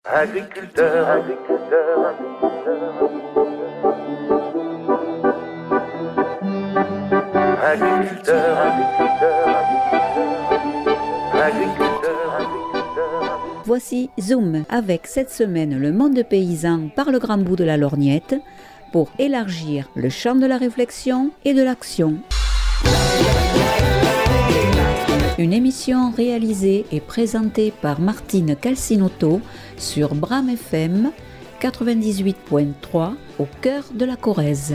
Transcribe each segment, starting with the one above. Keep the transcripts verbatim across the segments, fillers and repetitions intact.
Agriculteur, agriculteur, agriculteur, agriculteur, agriculteur, agriculteur. Voici Zoom avec cette semaine le monde paysan par le grand bout de la lorgnette pour élargir le champ de la réflexion et de l'action. Une émission réalisée et présentée par Martine Calcinotto sur Bram F M quatre-vingt-dix-huit virgule trois au cœur de la Corrèze.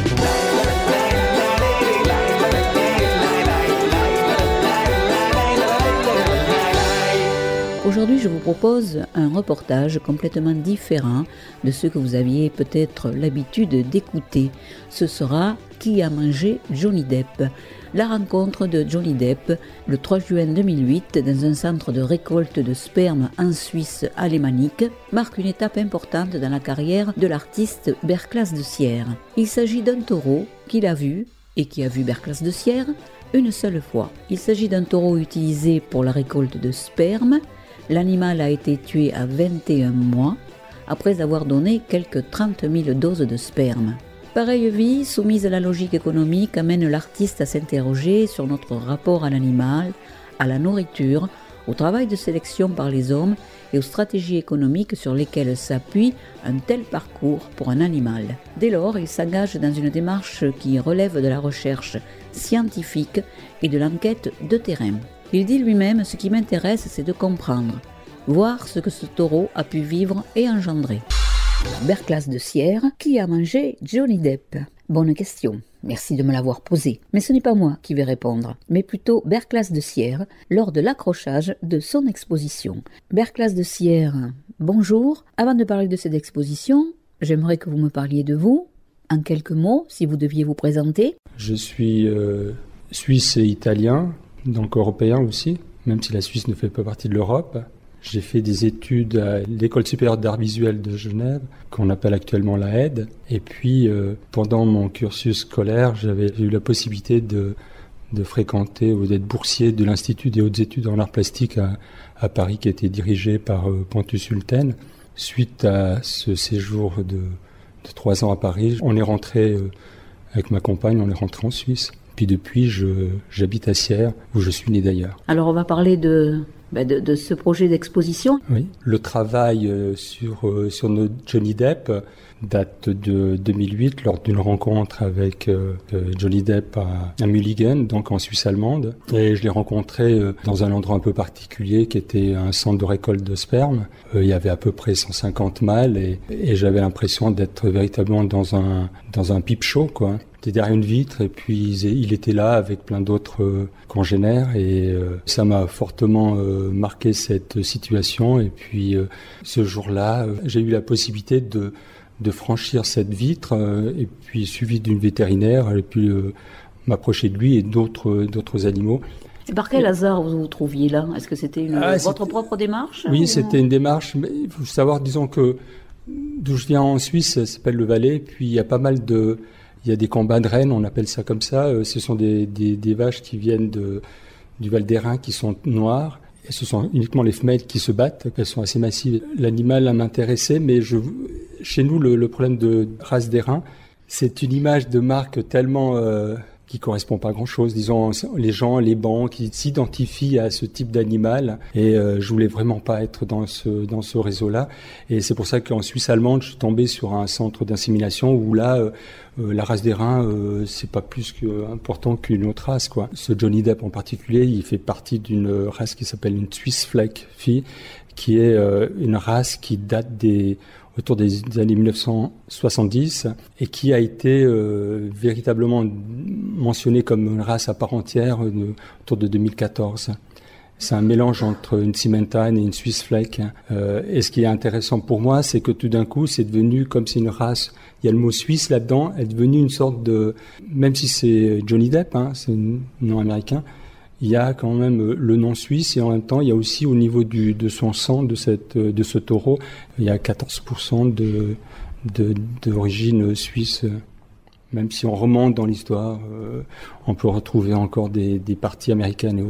Aujourd'hui, je vous propose un reportage complètement différent de ce que vous aviez peut-être l'habitude d'écouter. Ce sera « Qui a mangé Johnny Depp ?» La rencontre de Johnny Depp le trois juin deux mille huit dans un centre de récolte de sperme en Suisse alémanique marque une étape importante dans la carrière de l'artiste Berclas de Sierre. Il s'agit d'un taureau qu'il a vu et qui a vu Berclas de Sierre une seule fois. Il s'agit d'un taureau utilisé pour la récolte de sperme. L'animal a été tué à vingt et un mois après avoir donné quelques trente mille doses de sperme. Pareille vie, soumise à la logique économique, amène l'artiste à s'interroger sur notre rapport à l'animal, à la nourriture, au travail de sélection par les hommes et aux stratégies économiques sur lesquelles s'appuie un tel parcours pour un animal. Dès lors, il s'engage dans une démarche qui relève de la recherche scientifique et de l'enquête de terrain. Il dit lui-même « Ce qui m'intéresse, c'est de comprendre, voir ce que ce taureau a pu vivre et engendrer ». Berclas de Sierre, qui a mangé Johnny Depp ? Bonne question, merci de me l'avoir posée. Mais ce n'est pas moi qui vais répondre, mais plutôt Berclas de Sierre lors de l'accrochage de son exposition. Berclas de Sierre, bonjour. Avant de parler de cette exposition, j'aimerais que vous me parliez de vous, en quelques mots, si vous deviez vous présenter. Je suis euh, suisse et italien, donc européen aussi, même si la Suisse ne fait pas partie de l'Europe. J'ai fait des études à l'École supérieure d'art visuel de Genève, qu'on appelle actuellement la E D. Et puis, euh, pendant mon cursus scolaire, j'avais eu la possibilité de, de fréquenter ou d'être boursier de l'Institut des hautes études en arts plastiques à, à Paris, qui était dirigé par euh, Pontus Hulten. Suite à ce séjour de, de trois ans à Paris, on est rentré, euh, avec ma compagne, on est rentré en Suisse. Puis depuis, je, j'habite à Sierre, où je suis né d'ailleurs. Alors, on va parler de... Ben de, de ce projet d'exposition. Oui, le travail euh, sur, euh, sur notre Johnny Depp date de deux mille huit, lors d'une rencontre avec euh, Johnny Depp à, à Mulligen, donc en Suisse allemande. Et je l'ai rencontré euh, dans un endroit un peu particulier qui était un centre de récolte de sperme. Euh, il y avait à peu près cent cinquante mâles et, et j'avais l'impression d'être véritablement dans un, dans un peep show, quoi. J'étais derrière une vitre et puis il était là avec plein d'autres euh, congénères et euh, ça m'a fortement euh, marqué cette situation. Et puis euh, ce jour-là, euh, j'ai eu la possibilité de, de franchir cette vitre euh, et puis suivi d'une vétérinaire et puis euh, m'approcher de lui et d'autres, d'autres animaux. Et par quel hasard vous vous trouviez là ? Est-ce que c'était une, ah, votre c'était... propre démarche ? Oui, ou... c'était une démarche. Mais il faut savoir, disons que d'où je viens en Suisse, ça s'appelle le Valais. Puis il y a pas mal de... Il y a des combats de rennes, on appelle ça comme ça. Ce sont des, des, des vaches qui viennent de, du Val d'Airain qui sont noires. Et ce sont uniquement les femelles qui se battent, elles sont assez massives. L'animal m'intéressait, mais je, chez nous, le, le problème de race d'Airain, c'est une image de marque tellement... Euh, qui correspond pas à grand chose, disons les gens, les banques qui s'identifient à ce type d'animal et euh, je voulais vraiment pas être dans ce dans ce réseau-là et c'est pour ça qu'en Suisse allemande je suis tombé sur un centre d'insémination où là euh, euh, la race d'airain euh, c'est pas plus que important qu'une autre race quoi. Ce Johnny Depp en particulier, il fait partie d'une race qui s'appelle une Swiss Fleck Vieh qui est euh, une race qui date des autour des années mille neuf cent soixante-dix et qui a été euh, véritablement mentionnée comme une race à part entière euh, autour de deux mille quatorze. C'est un mélange entre une Simmental et une Swiss Fleck. Euh, et ce qui est intéressant pour moi, c'est que tout d'un coup, c'est devenu comme si une race... Il y a le mot suisse là-dedans, est devenu une sorte de... Même si c'est Johnny Depp, hein, c'est un nom américain, il y a quand même le nom suisse et en même temps, il y a aussi au niveau du, de son sang, de, cette, de ce taureau, il y a quatorze pour cent de, de, d'origine suisse. Même si on remonte dans l'histoire, euh, on peut retrouver encore des, des parties américaines et autres.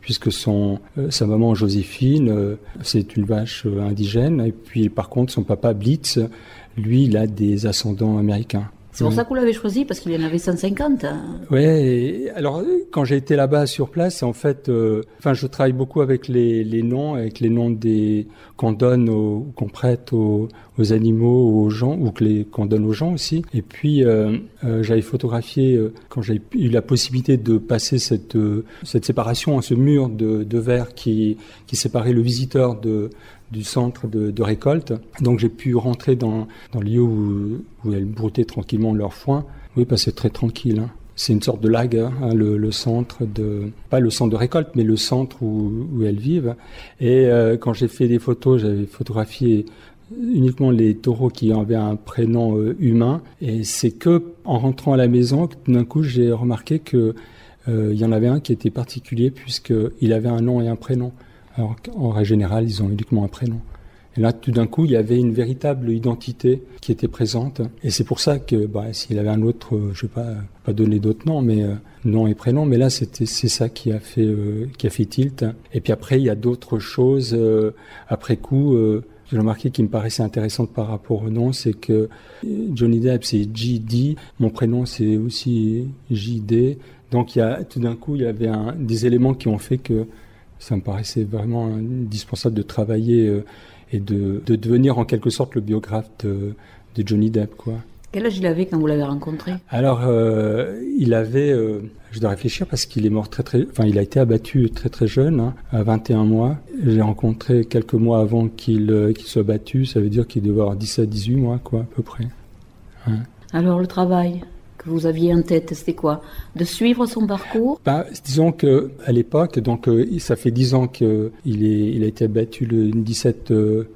puisque son, euh, sa maman Joséphine, euh, c'est une vache euh, indigène, et puis par contre son papa Blitz, lui, il a des ascendants américains. C'est pour ça que vous l'avez choisi, parce qu'il y en avait cent cinquante. Ouais. Alors, quand j'ai été là-bas sur place, en fait, euh, enfin, je travaille beaucoup avec les, les noms, avec les noms des qu'on donne, aux, qu'on prête aux, aux animaux, aux gens, ou que les qu'on donne aux gens aussi. Et puis, euh, euh, j'avais photographié euh, quand j'ai eu la possibilité de passer cette euh, cette séparation, ce mur de, de verre qui qui séparait le visiteur de du centre de, de récolte. Donc j'ai pu rentrer dans, dans le lieu où, où elles broutaient tranquillement leur foin. Oui, parce que c'est très tranquille. Hein. C'est une sorte de lague, hein, le, le centre de... Pas le centre de récolte, mais le centre où, où elles vivent. Et euh, quand j'ai fait des photos, j'avais photographié uniquement les taureaux qui avaient un prénom euh, humain. Et c'est que en rentrant à la maison, que d'un coup, j'ai remarqué que euh, il y en avait un qui était particulier puisqu'il avait un nom et un prénom. Alors qu'en règle générale, ils ont uniquement un prénom. Et là, tout d'un coup, il y avait une véritable identité qui était présente. Et c'est pour ça que, bah, s'il avait un autre, euh, je sais pas, pas donner d'autres noms, mais euh, nom et prénom. Mais là, c'était, c'est ça qui a fait, euh, qui a fait tilt. Et puis après, il y a d'autres choses. Euh, après coup, euh, j'ai remarqué qui me paraissait intéressante par rapport au nom, c'est que Johnny Depp, c'est J D. Mon prénom, c'est aussi J D. Donc, il y a, tout d'un coup, il y avait un, des éléments qui ont fait que ça me paraissait vraiment indispensable de travailler euh, et de, de devenir en quelque sorte le biographe de, de Johnny Depp, quoi. Quel âge il avait quand vous l'avez rencontré ? Alors, euh, il avait, euh, je dois réfléchir parce qu'il est mort très très, enfin il a été abattu très très jeune, hein, à vingt et un mois. J'ai rencontré quelques mois avant qu'il, euh, qu'il soit abattu, ça veut dire qu'il devait avoir dix-sept à dix-huit mois, quoi, à peu près. Ouais. Alors le travail que vous aviez en tête, c'était quoi ? De suivre son parcours ? Bah, disons que à l'époque, donc euh, ça fait dix ans qu'il est, il a été abattu le dix-sept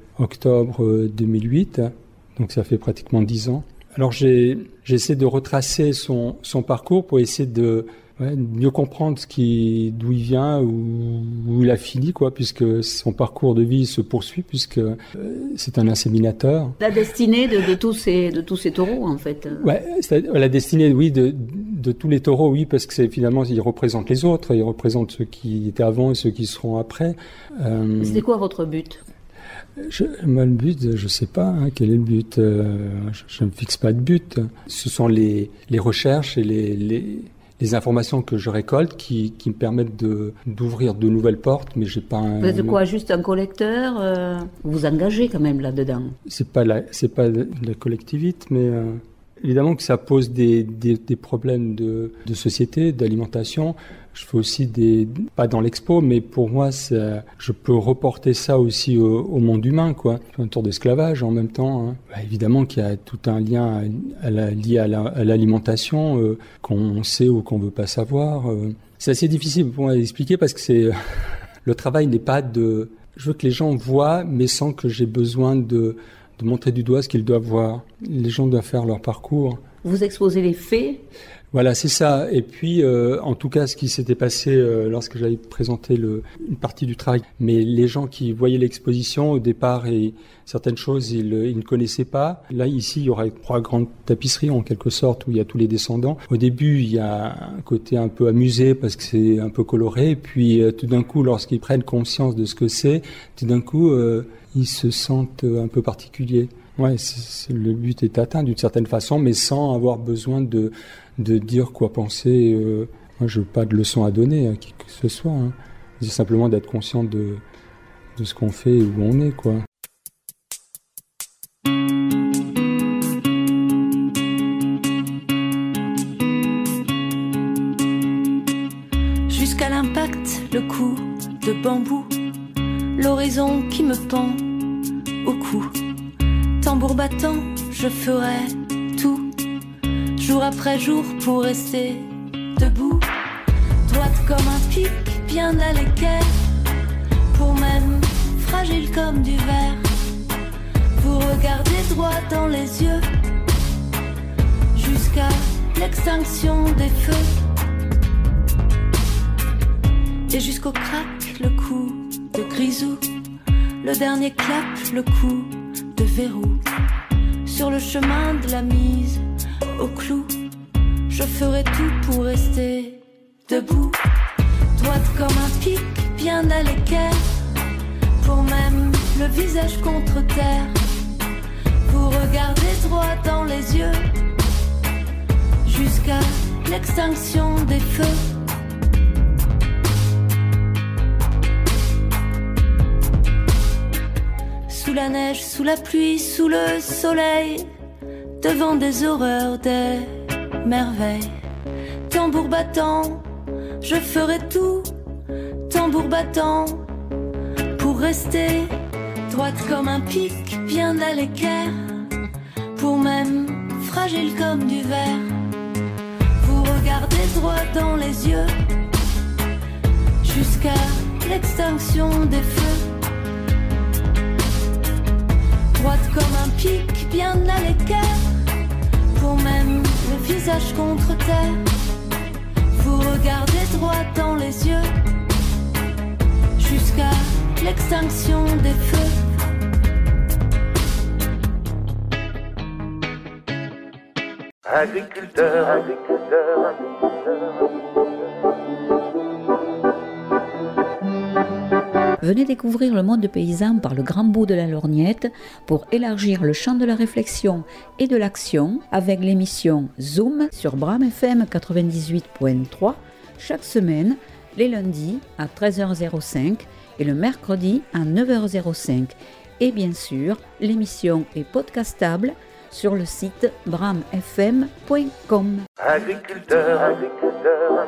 octobre deux mille huit, donc ça fait pratiquement dix ans. Alors j'ai, j'ai essayé de retracer son, son parcours pour essayer de ouais, mieux comprendre ce qui, d'où il vient, où, où il a fini, quoi, puisque son parcours de vie se poursuit, puisque euh, c'est un inséminateur. La destinée de, de tous ces, de tous ces taureaux, en fait. Ouais, c'est la destinée, oui, de, de tous les taureaux, oui, parce que c'est finalement, ils représentent les autres, ils représentent ceux qui étaient avant et ceux qui seront après. Euh, C'était quoi votre but ? Je, moi, le but, je sais pas, hein, quel est le but. Euh, je, je ne fixe pas de but. Ce sont les, les recherches et les, les, les informations que je récolte qui, qui me permettent de, d'ouvrir de nouvelles portes, mais j'ai pas un... Vous êtes quoi, juste un collecteur euh, Vous vous engagez quand même là-dedans. C'est pas la, c'est pas la collectivité, mais... Euh, évidemment que ça pose des, des, des problèmes de, de société, d'alimentation. Je fais aussi des, pas dans l'expo, mais pour moi, ça, je peux reporter ça aussi au, au monde humain, quoi. Un tour d'esclavage en même temps. Hein. Bah, évidemment qu'il y a tout un lien à, à la, lié à, la, à l'alimentation euh, qu'on sait ou qu'on veut pas savoir. Euh. C'est assez difficile pour moi d'expliquer parce que c'est le travail n'est pas de. Je veux que les gens voient, mais sans que j'ai besoin de. de montrer du doigt ce qu'ils doivent voir. Les gens doivent faire leur parcours. Vous exposez les faits ? Voilà, c'est ça. Et puis, euh, en tout cas, ce qui s'était passé euh, lorsque j'avais présenté le, une partie du travail. Mais les gens qui voyaient l'exposition, au départ, et certaines choses, ils, ils ne connaissaient pas. Là, ici, il y aura trois grandes tapisseries, en quelque sorte, où il y a tous les descendants. Au début, il y a un côté un peu amusé, parce que c'est un peu coloré. Et puis, euh, tout d'un coup, lorsqu'ils prennent conscience de ce que c'est, tout d'un coup... Euh, ils se sentent un peu particuliers. Ouais, c'est, c'est, le but est atteint d'une certaine façon, mais sans avoir besoin de, de dire quoi penser. Euh, moi, je n'ai pas de leçon à donner à qui que ce soit. Hein. C'est simplement d'être conscient de, de ce qu'on fait et où on est, quoi. Jusqu'à l'impact, le coup de bambou, l'horizon qui me pend au cou. Tambour battant, je ferai tout, jour après jour pour rester debout. Droite comme un pic, bien à l'équerre, pour même fragile comme du verre. Vous regardez droit dans les yeux, jusqu'à l'extinction des feux. Et jusqu'au crack, le coup de grisou, le dernier clap, le coup de verrou. Sur le chemin de la mise au clou, je ferai tout pour rester debout. Droite comme un pic, bien à l'équerre, pour même le visage contre terre, vous regardez droit dans les yeux, jusqu'à l'extinction des feux. Sous la neige, sous la pluie, sous le soleil, devant des horreurs, des merveilles. Tambour battant, je ferai tout, tambour battant, pour rester droite comme un pic, bien à l'équerre, pour même fragile comme du verre. Vous regardez droit dans les yeux, jusqu'à l'extinction des feux. Droite comme un pic, bien à l'équerre, pour même le visage contre terre. Vous regardez droit dans les yeux, jusqu'à l'extinction des feux. Agriculteur, agriculteur, Venez découvrir le monde paysan par le grand bout de la lorgnette pour élargir le champ de la réflexion et de l'action avec l'émission Zoom sur Bram F M quatre-vingt-dix-huit point trois chaque semaine, les lundis à treize heures cinq et le mercredi à neuf heures cinq. Et bien sûr, l'émission est podcastable sur le site bram f m point com. agriculteur, agriculteur,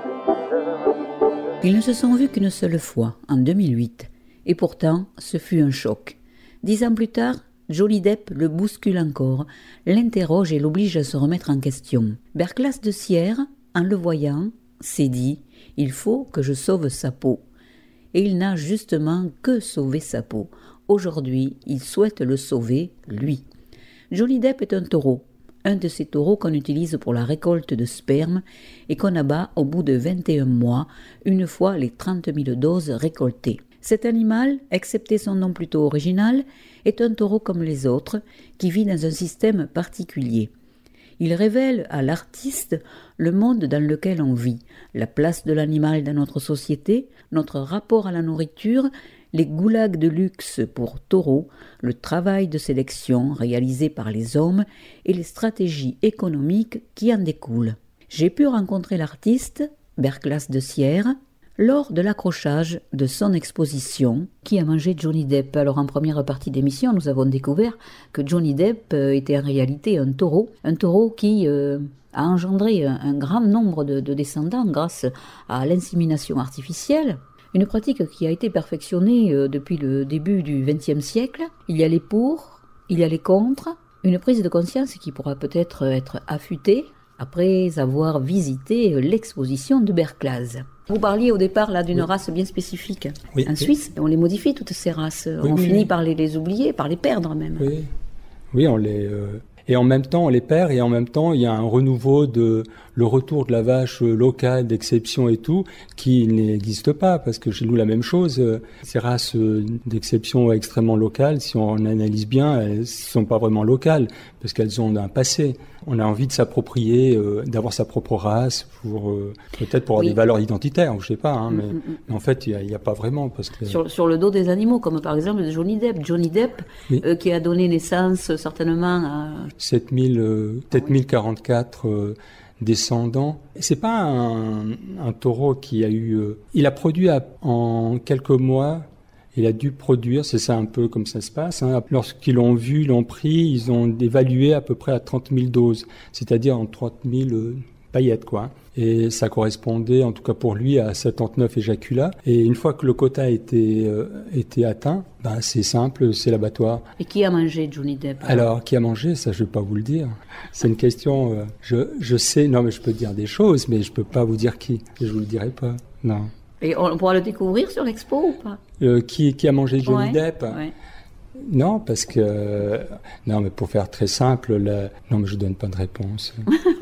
Ils ne se sont vus qu'une seule fois, en deux mille huit. Et pourtant, ce fut un choc. Dix ans plus tard, Johnny Depp le bouscule encore, l'interroge et l'oblige à se remettre en question. Berclas de Sierre, en le voyant, s'est dit « Il faut que je sauve sa peau ». Et il n'a justement que sauvé sa peau. Aujourd'hui, il souhaite le sauver, lui. Johnny Depp est un taureau, un de ces taureaux qu'on utilise pour la récolte de sperme et qu'on abat au bout de vingt et un mois, une fois les trente mille doses récoltées. Cet animal, excepté son nom plutôt original, est un taureau comme les autres, qui vit dans un système particulier. Il révèle à l'artiste le monde dans lequel on vit, la place de l'animal dans notre société, notre rapport à la nourriture, les goulags de luxe pour taureaux, le travail de sélection réalisé par les hommes et les stratégies économiques qui en découlent. J'ai pu rencontrer l'artiste, Berclas de Sierre, lors de l'accrochage de son exposition « Qui a mangé Johnny Depp ?» Alors en première partie d'émission, nous avons découvert que Johnny Depp était en réalité un taureau, un taureau qui euh, a engendré un, un grand nombre de, de descendants grâce à l'insémination artificielle, une pratique qui a été perfectionnée euh, depuis le début du vingtième siècle. Il y a les pour, il y a les contre, une prise de conscience qui pourra peut-être être affûtée après avoir visité l'exposition de Berclas. Vous parliez au départ là d'une oui. race bien spécifique. Oui, en oui. Suisse, on les modifie toutes ces races. Oui, on oui, finit oui. par les, les oublier, par les perdre même. Oui, oui on les... Euh... Et en même temps, on les perd, et en même temps, il y a un renouveau de le retour de la vache locale, d'exception et tout, qui n'existe pas, parce que chez nous, la même chose. Ces races d'exception extrêmement locales, si on analyse bien, elles ne sont pas vraiment locales, parce qu'elles ont un passé. On a envie de s'approprier, euh, d'avoir sa propre race, pour euh, peut-être pour avoir oui. des valeurs identitaires, je sais pas, hein, mais, mm-hmm. mais en fait, il n'y a, a pas vraiment. Parce que... sur, sur le dos des animaux, comme par exemple Johnny Depp. Johnny Depp, oui. euh, qui a donné naissance certainement à... sept mille, euh, sept mille quarante-quatre euh, descendants. C'est pas un, un taureau qui a eu... Euh, il a produit à, en quelques mois... Il a dû produire, c'est ça un peu comme ça se passe. Hein. Lorsqu'ils l'ont vu, l'ont pris, ils ont évalué à peu près à trente mille doses, c'est-à-dire en trente mille euh, paillettes, quoi. Et ça correspondait, en tout cas pour lui, à soixante-neuf éjaculats. Et une fois que le quota était, euh, était atteint, ben c'est simple, c'est l'abattoir. Et qui a mangé Johnny Depp? Alors, qui a mangé, ça je vais pas vous le dire. C'est une question, euh, je, je sais, non mais je peux dire des choses, mais je peux pas vous dire qui. Je vous le dirai pas, non. Et on pourra le découvrir sur l'expo ou pas? euh, qui, qui a mangé Johnny ouais, Depp ouais. Non, parce que... Euh, non, mais pour faire très simple, la, non, mais je donne pas de réponse.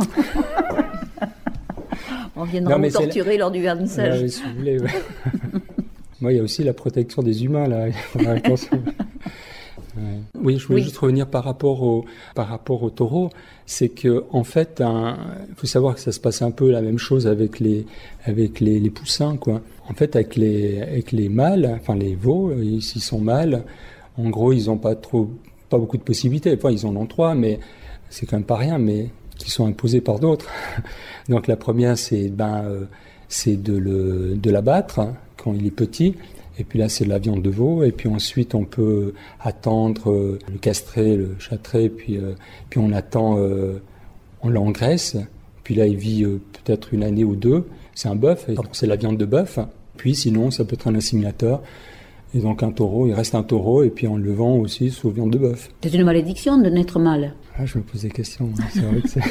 On viendra non, vous torturer la... lors du vernissage. Ouais, si vous voulez, ouais. Moi, il y a aussi la protection des humains, là. Ouais. Oui, oui, je voulais Oui. juste revenir par rapport au, par rapport au taureau. C'est que, en fait, il faut savoir que ça se passe un peu la même chose avec les, avec les, les poussins, quoi. En fait, avec les, avec les mâles, enfin les veaux, s'ils sont mâles, en gros, ils n'ont pas trop, pas beaucoup de possibilités. Enfin, ils en ont trois, mais c'est quand même pas rien, mais qui sont imposés par d'autres. Donc la première, c'est ben, euh, c'est de le, de l'abattre hein, quand il est petit. Et puis là, c'est de la viande de veau. Et puis ensuite, on peut attendre euh, le castrer, le châtrer. Puis, euh, puis on attend, euh, on l'engraisse. Puis là, il vit euh, peut-être une année ou deux. C'est un bœuf. Et c'est la viande de bœuf. Puis sinon, ça peut être un inséminateur. Et donc un taureau, il reste un taureau. Et puis on le vend aussi sous viande de bœuf. C'est une malédiction de naître mâle. Ah, je me pose des questions. C'est vrai que c'est...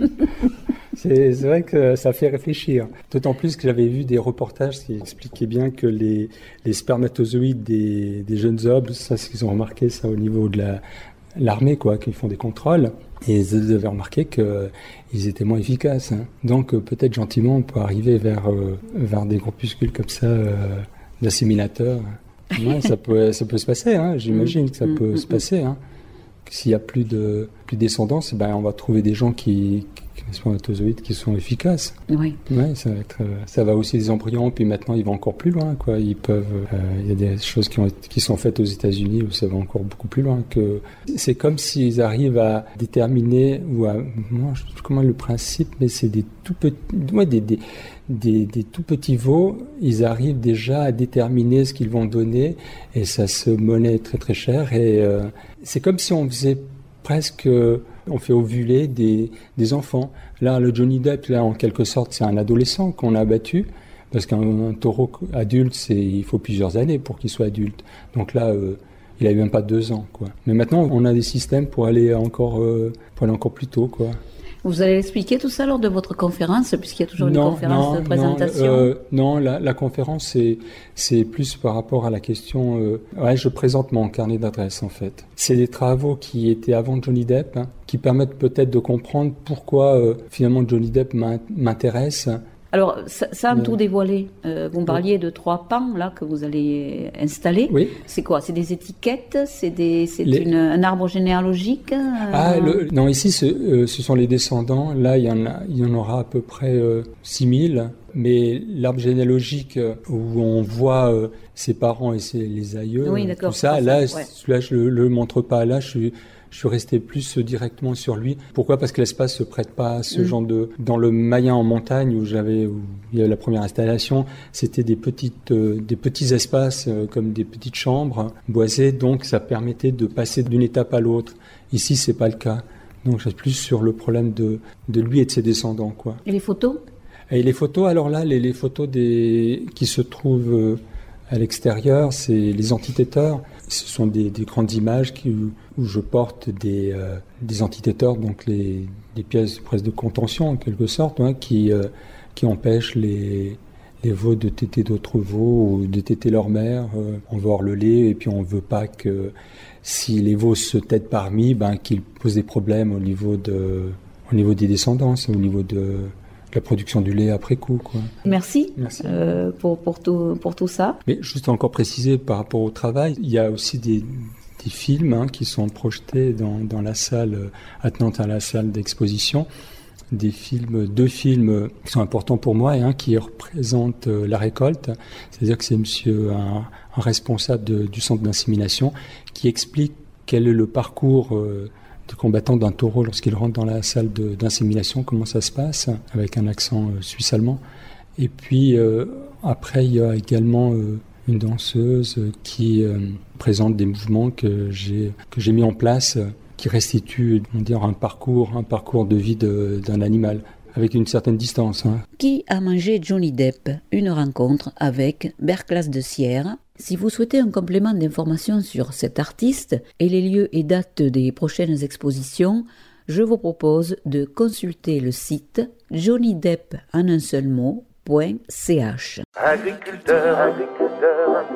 C'est, c'est vrai que ça fait réfléchir. D'autant plus que j'avais vu des reportages qui expliquaient bien que les, les spermatozoïdes des, des jeunes hommes, ça, c'est qu'ils ont remarqué ça au niveau de la, l'armée, quoi, qu'ils font des contrôles. Et ils avaient remarqué qu'ils étaient moins efficaces. Hein. Donc, peut-être gentiment, on peut arriver vers, euh, vers des groupuscules comme ça, euh, d'asséminateurs. Ouais, ça peut, ça peut se passer, hein. J'imagine que ça peut mmh, se passer, hein. S'il n'y a plus de, plus de descendance, ben, on va trouver des gens qui, qui, des spermatozoïdes qui sont efficaces. Oui. Ouais, ça va être, ça va aussi des embryons, puis maintenant, ils vont encore plus loin, quoi. Ils peuvent, euh, il y a des choses qui ont, qui sont faites aux États-Unis où ça va encore beaucoup plus loin que, c'est comme s'ils arrivent à déterminer, ou à, moi, je sais plus comment le principe, mais c'est des tout petits, ouais, des, des, Des, des tout petits veaux, ils arrivent déjà à déterminer ce qu'ils vont donner et ça se monnaie très très cher et euh, c'est comme si on faisait presque, euh, on fait ovuler des, des enfants. Là, le Johnny Depp, là, en quelque sorte, c'est un adolescent qu'on a abattu parce qu'un un taureau adulte, c'est, il faut plusieurs années pour qu'il soit adulte. Donc là, euh, il n'avait même pas deux ans, quoi. Mais maintenant, on a des systèmes pour aller encore, euh, pour aller encore plus tôt, quoi. Vous allez expliquer tout ça lors de votre conférence, puisqu'il y a toujours une non, conférence non, de présentation. Non, euh, non la, la conférence, c'est, c'est plus par rapport à la question... Euh, ouais, je présente mon carnet d'adresses, en fait. C'est des travaux qui étaient avant Johnny Depp, hein, qui permettent peut-être de comprendre pourquoi, euh, finalement, Johnny Depp m'intéresse. Alors, ça, ça a tout dévoilé. Euh, vous me parliez de trois pans là que vous allez installer. Oui. C'est quoi? C'est des étiquettes? C'est, des, c'est les... une, un arbre généalogique? euh... Ah, le, non, ici, ce, euh, ce sont les descendants. Là, il y en, a, il y en aura à peu près euh, six mille. Mais l'arbre généalogique euh, où on voit euh, ses parents et ses, les aïeux, oui, d'accord, tout ça, là, ouais. là, je le, le montre pas. Là, je suis... Je suis resté plus directement sur lui. Pourquoi? Parce que l'espace se prête pas à ce mmh. genre de... Dans le Mayen en montagne où j'avais, où il y avait la première installation, c'était des petites, euh, des petits espaces euh, comme des petites chambres boisées, donc ça permettait de passer d'une étape à l'autre. Ici, c'est pas le cas. Donc, je suis plus sur le problème de, de lui et de ses descendants, quoi. Et les photos? Et les photos, alors là, les, les photos des, qui se trouvent euh, à l'extérieur, c'est les antitéteurs. Ce sont des, des grandes images qui, où je porte des, euh, des antitéteurs, donc les, des pièces presque de contention en quelque sorte, hein, qui, euh, qui empêchent les, les veaux de téter d'autres veaux ou de téter leur mère. Euh, on veut avoir le lait et puis on ne veut pas que si les veaux se têtent parmi, ben, qu'ils posent des problèmes au niveau, de, au niveau des descendances, au niveau de... la production du lait après coup, quoi. Merci, Merci. Euh, pour, pour, tout, pour tout ça. Mais juste encore préciser par rapport au travail, il y a aussi des, des films hein, qui sont projetés dans, dans la salle attenante à la salle d'exposition. Des films, deux films qui sont importants pour moi et un qui représente euh, la récolte. C'est-à-dire que c'est monsieur, un, un responsable de, du centre d'insémination qui explique quel est le parcours euh, de combattant d'un taureau lorsqu'il rentre dans la salle de, d'insémination, comment ça se passe, avec un accent euh, suisse-allemand. Et puis euh, après, il y a également euh, une danseuse qui euh, présente des mouvements que j'ai, que j'ai mis en place, euh, qui restituent on va dire, un parcours, un parcours de vie de, d'un animal, avec une certaine distance. Hein. Qui a mangé Johnny Depp? Une rencontre avec Berclas de Sierre. Si vous souhaitez un complément d'information sur cet artiste et les lieux et dates des prochaines expositions, je vous propose de consulter le site johnny depp en un seul mot point c h. Agriculteur, agriculteur,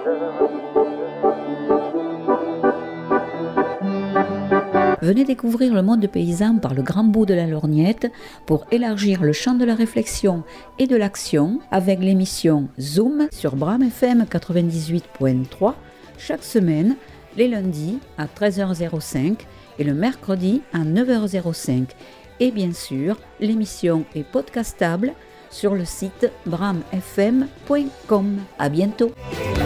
Venez découvrir le monde paysan par le grand bout de la lorgnette pour élargir le champ de la réflexion et de l'action avec l'émission Zoom sur Bram F M quatre-vingt-dix-huit point trois chaque semaine les lundis à treize heures cinq et le mercredi à neuf heures cinq. Et bien sûr, l'émission est podcastable sur le site bram f m point com. À bientôt.